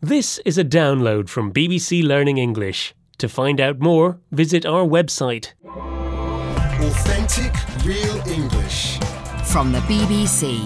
This is a download from BBC Learning English. To find out more, visit our website. Authentic, real English. From the BBC.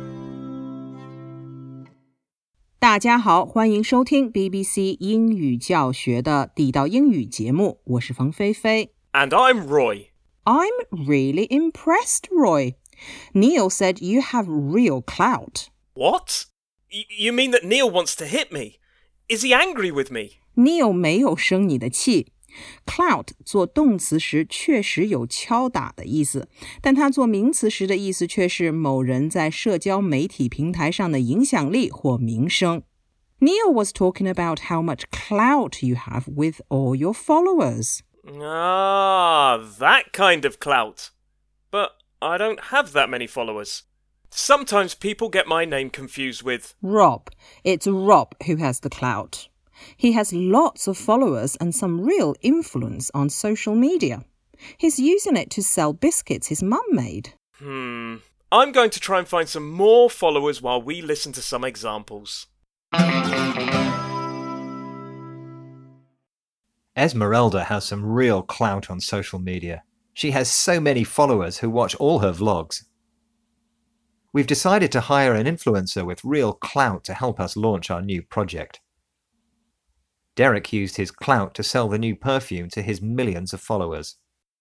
大家好，欢迎收听 BBC 英语教学的地道英语节目，我是冯菲菲。 And I'm Roy. I'm really impressed, Roy. Neil said you have real clout. What? You mean that Neil wants to hit me? Is he angry with me? Neil 没有生你的气。Clout 做动词时确实有敲打的意思，但它做名词时的意思却是某人在社交媒体平台上的影响力或名声。Neil was talking about how much clout you have with all your followers. Ah, that kind of clout. But I don't have that many followers. Sometimes people get my name confused with Rob. It's Rob who has the clout. He has lots of followers and some real influence on social media. He's using it to sell biscuits his mum made. I'm going to try and find some more followers while we listen to some examples. Esmeralda has some real clout on social media. She has so many followers who watch all her vlogs. We've decided to hire an influencer with real clout to help us launch our new project. Derek used his clout to sell the new perfume to his millions of followers.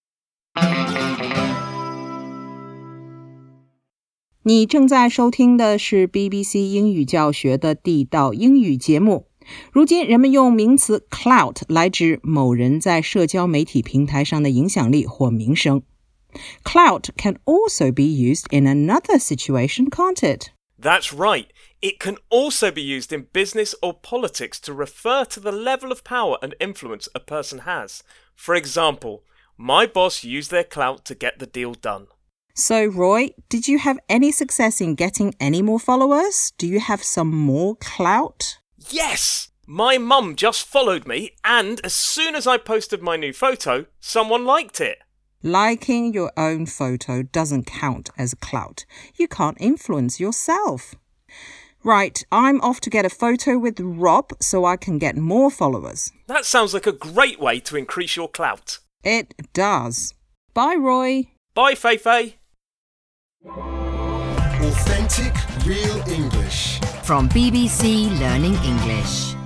你正在收听的是 BBC 英语教学的地道英语节目。如今人们用名词 clout 来指某人在社交媒体平台上的影响力或名声。Clout can also be used in another situation, can't it? That's right. It can also be used in business or politics to refer to the level of power and influence a person has. For example, my boss used their clout to get the deal done. So, Roy, did you have any success in getting any more followers? Do you have some more clout? Yes! My mum just followed me, and as soon as I posted my new photo, someone liked it. Liking your own photo doesn't count as clout. You can't influence yourself. Right, I'm off to get a photo with Rob so I can get more followers. That sounds like a great way to increase your clout. It does. Bye, Roy. Bye, Feifei. Authentic, real English. From BBC Learning English.